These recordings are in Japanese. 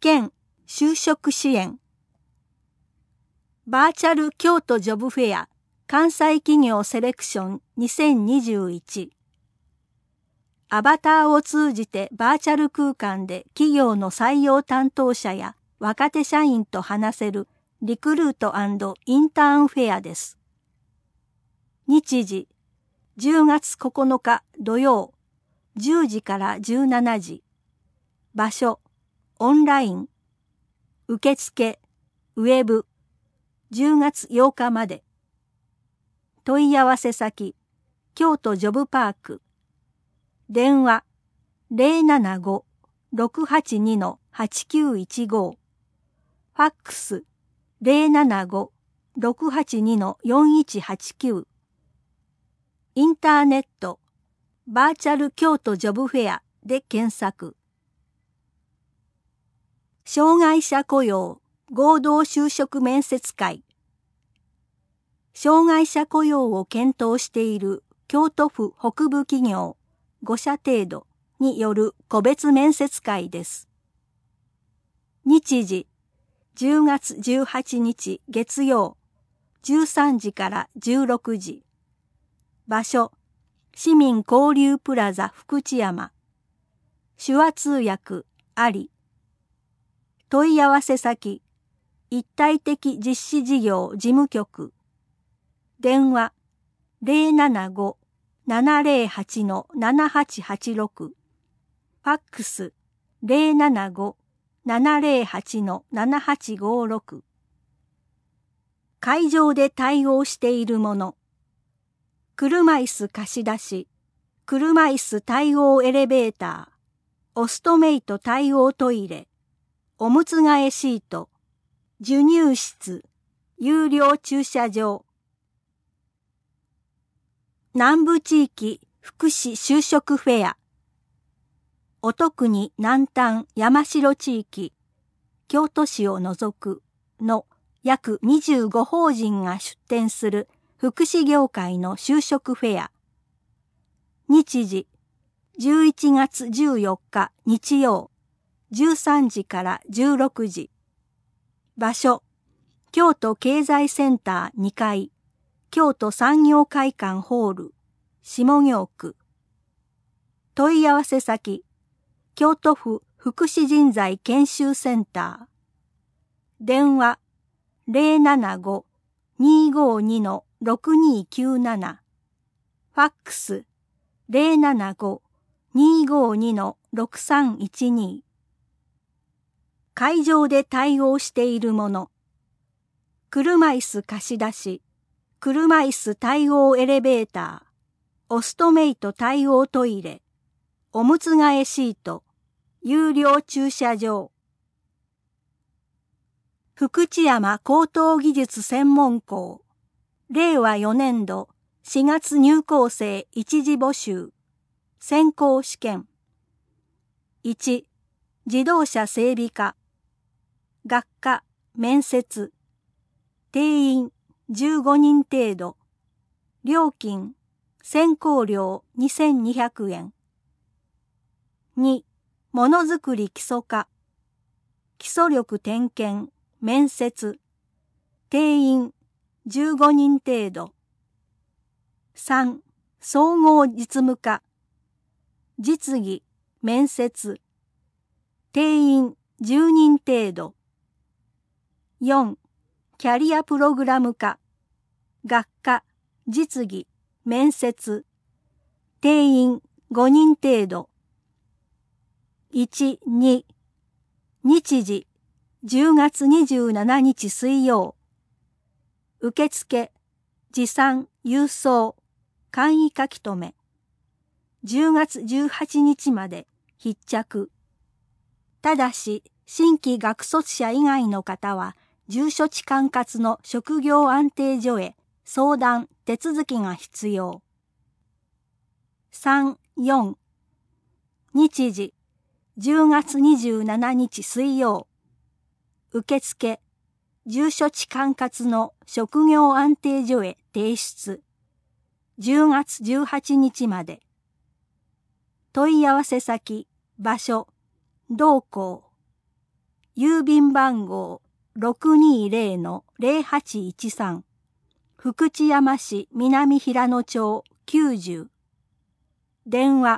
兼就職支援。バーチャル京都ジョブフェア関西企業セレクション2021。アバターを通じてバーチャル空間で企業の採用担当者や若手社員と話せるリクルート&インターンフェアです。日時10月9日土曜10時から17時。場所オンライン。受付ウェブ。10月8日まで。問い合わせ先京都ジョブパーク。電話 075-682-8915。ファックス 075-682-4189。インターネットバーチャル京都ジョブフェアで検索。障害者雇用合同就職面接会。障害者雇用を検討している京都府北部企業5社程度による個別面接会です。日時10月18日月曜13時から16時。場所市民交流プラザ福知山。手話通訳あり。問い合わせ先一体的実施事業事務局。電話 075-708-7886。ファックス 075-708-7856。会場で対応しているもの。車椅子貸し出し、車椅子対応エレベーター、オストメイト対応トイレ、おむつ替えシート、授乳室、有料駐車場。南部地域福祉就職フェア。音国南丹山城地域、京都市を除くの約25法人が出展する福祉業界の就職フェア。日時11月14日日曜13時から16時。場所京都経済センター2階京都産業会館ホール下京区。問い合わせ先京都府福祉人材研修センター。電話 075-252-6297。ファックス 075-252-6312。会場で対応しているもの。車椅子貸し出し、車椅子対応エレベーター、オストメイト対応トイレ、おむつ替えシート、有料駐車場。福知山高等技術専門校。令和4年度4月入校生一次募集。選考試験。1、自動車整備科。学科、面接。定員15人程度。料金、選考料2200円。2、ものづくり基礎科。基礎力点検、面接。定員15人程度。3、総合実務科。実技、面接。定員10人程度。4、キャリアプログラム科。学科、実技、面接。定員5人程度。1、2、日時、10月27日水曜。受付、持参、郵送、簡易書き留め。10月18日まで必着。ただし、新規学卒者以外の方は、住所地管轄の職業安定所へ相談・手続きが必要。3、4、日時、10月27日水曜。受付、住所地管轄の職業安定所へ提出。10月18日まで。問い合わせ先、場所、同校。 郵便番号 620-0813 福知山市南平野町90電話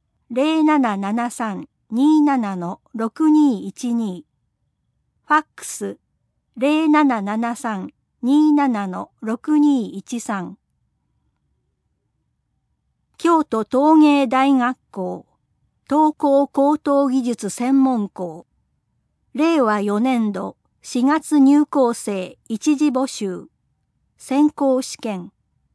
0773-27-6212 ファックス 0773-27-6213 京都陶芸大学校陶工高等技術専門校令和4年度4月入校生一次募集選考試験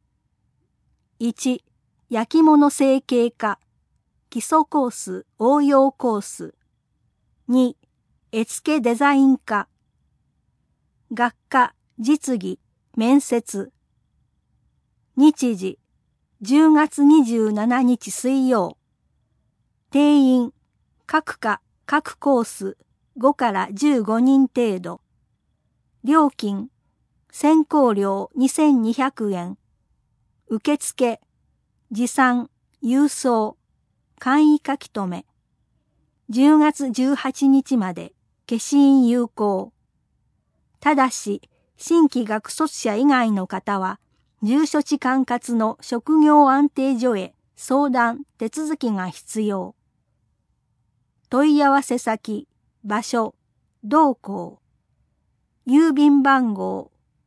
1焼き物成形科基礎コース応用コース2絵付けデザイン科学科実技面接日時10月27日水曜定員各科各コース5から15人程度料金選考料2200円受付持参郵送簡易書き留め10月18日まで消印有効ただし新規学卒者以外の方は住所地管轄の職業安定所へ相談手続きが必要問い合わせ先場所同校郵便番号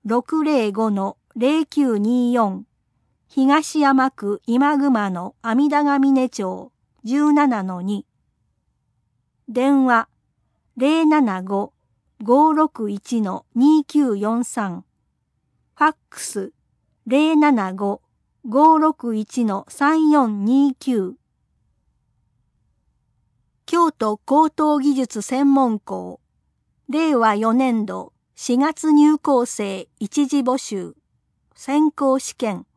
605-0924 東山区今熊野阿弥陀ヶ峰町 17-2 電話 075-561-2943 ファックス 075-561-3429 京都高等技術専門校令和4年度4月入校生一次募集選考試験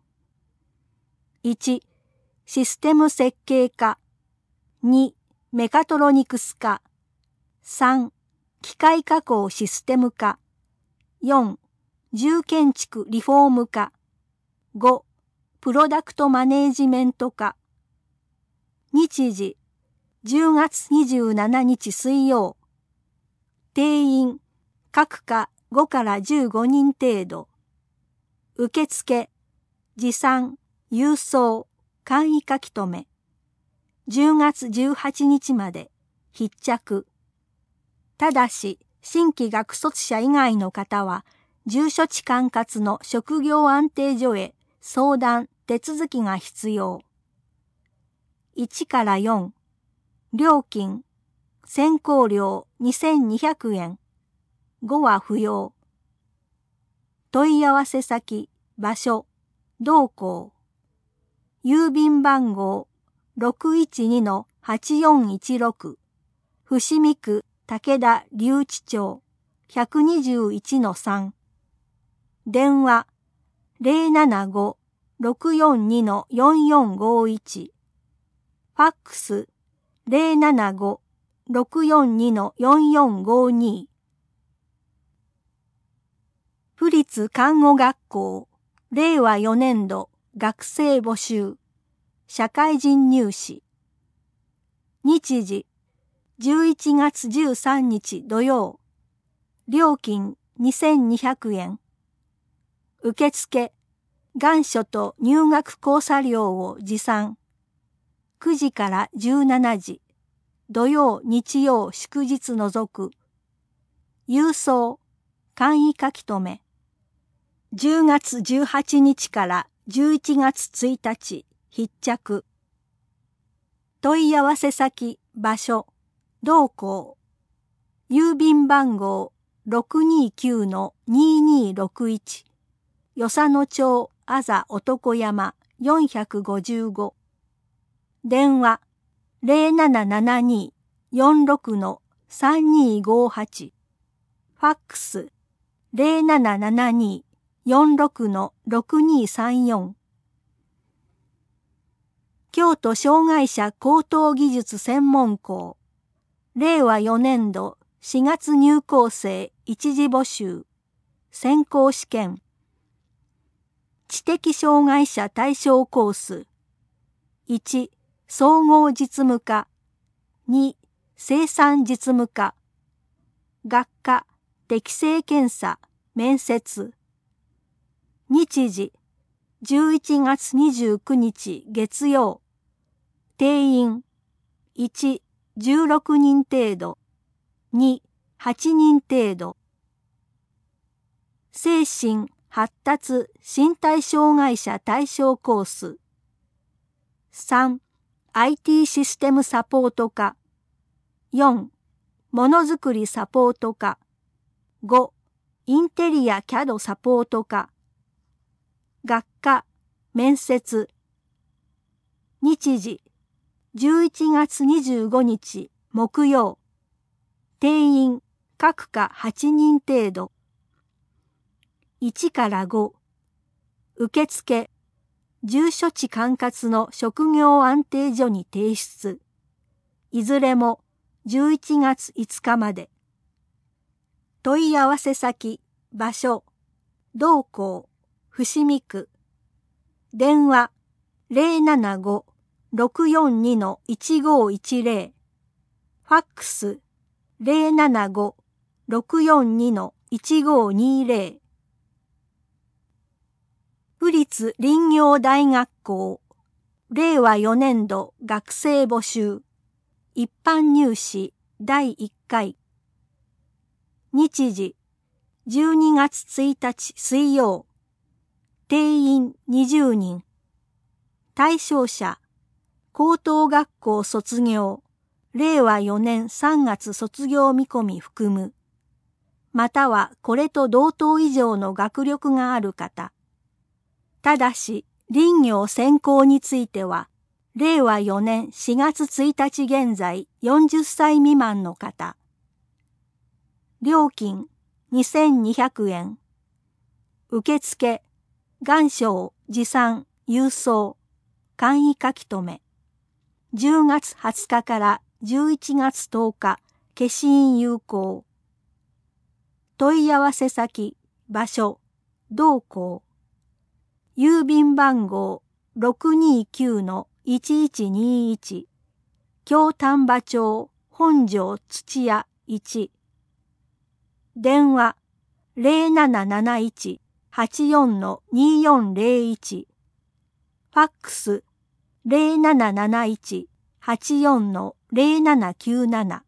1システム設計科2メカトロニクス科3機械加工システム科4住建築リフォーム科5プロダクトマネージメント科日時10月27日水曜定員各科5から15人程度受付持参郵送簡易書き留め10月18日まで必着ただし新規学卒者以外の方は住所地管轄の職業安定所へ相談手続きが必要1から4料金選考料2200円5は不要問い合わせ先場所同校郵便番号 612-8416 伏見区武田留置町 121-3 電話 075-642-4451 ファックス 075-642-4452 府立看護学校令和4年度学生募集社会人入試日時11月13日土曜料金2200円受付願書と入学交差料を持参9時から17時土曜日曜祝日除く郵送簡易書き留め10月18日から11月1日必着問い合わせ先場所同校郵便番号 629-2261 与謝野町あざ男山455電話 0772-46-3258 ファックス 0772-46-6234 京都障害者高等技術専門校令和4年度4月入校生一次募集選考試験知的障害者対象コース1総合実務科2生産実務科学科適性検査面接。日時11月29日月曜。定員1、16人程度。2、8人程度。精神発達身体障害者対象コース。3、IT システムサポート科。4、ものづくりサポート科。5、インテリア CAD サポート科。学科面接。日時11月25日木曜。定員各科8人程度。1から5。受付住所地管轄の職業安定所に提出。いずれも11月5日まで。問い合わせ先、場所、同校、伏見区。電話075-642-1510。ファックス075-642-1520。府立林業大学校令和4年度学生募集一般入試第1回。日時12月1日水曜。定員20人。対象者高等学校卒業令和4年3月卒業見込み含む。またはこれと同等以上の学力がある方。ただし林業専攻については令和4年4月1日現在40歳未満の方。料金2200円。受付願書持参郵送簡易書き留め。10月20日から11月10日消印有効。問い合わせ先場所同校。郵便番号 629-1121 京丹波町本庄土屋1。電話 0771-84-2401。ファックス 0771-84-0797。